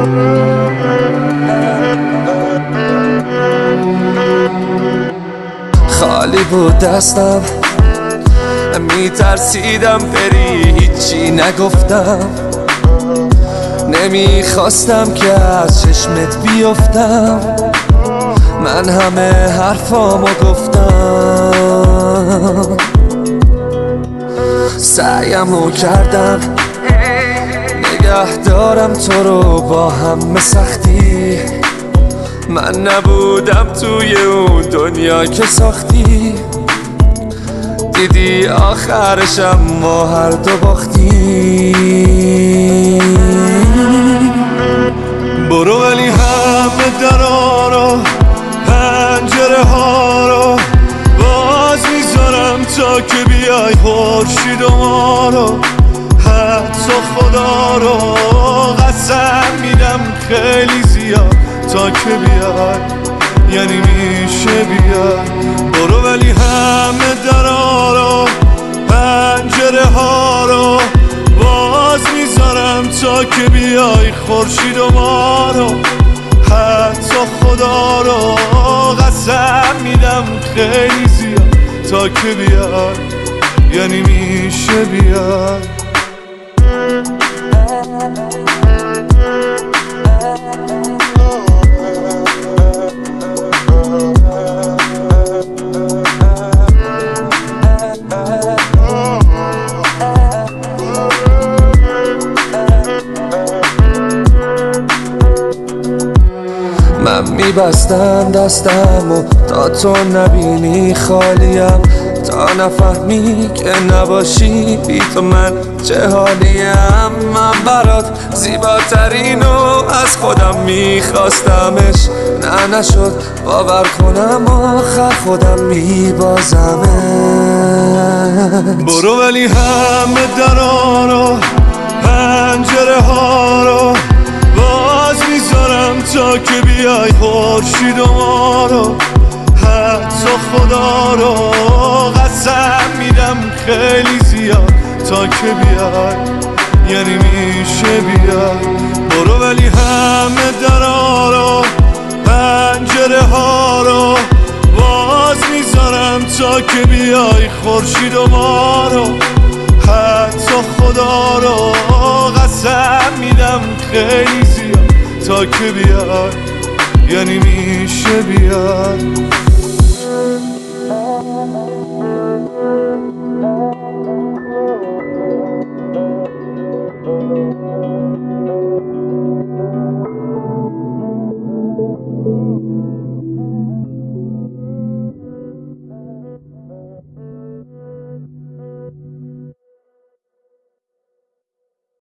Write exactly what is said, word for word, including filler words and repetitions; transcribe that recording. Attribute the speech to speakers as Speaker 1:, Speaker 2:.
Speaker 1: خالی بود دستم، میترسیدم بری، هیچی نگفتم. نمیخواستم که از چشمت بیفتم، من همه حرفامو گفتم. سعیمو کردم نگه دارم تو رو با همه سختی. من نبودم توی اون دنیا که ساختی. دیدی آخرشم ما هر دو باختی. برو ولی همه درا رو، پنجره ها رو باز میذارم تا که بیای خورشید و ما رو. حتی خدا رو قسم میدم خیلی زیاد تا که بیای، یعنی میشه بیای. برو ولی همه درا رو، پنجره ها رو باز میذارم تا که بیای خورشید و ما رو. حتی خدا رو قسم میدم خیلی زیاد تا که بیای، یعنی میشه بیای. من میبستم دستم و تا تو نبینی خالیم، تا نفهمی که نباشی بی تو من چه حالیم. من برات زیباترینو از خودم میخواستمش، نه نشد باور کنم آخر خودم میبازمش. برو ولی همه درا رو، پنجره ها رو باز میذارم تا که بیای خورشید و ما رو. حتی خدا رو قسم میدم خیلی زیاد تا که بیای، یعنی میشه بیای. برو ولی همه درا رو، پنجره ها رو باز میذارم تا که بیای خورشید و ما رو. حتی خدا رو قسم میدم خیلی زیاد تا که بیای، یعنی میشه بیای.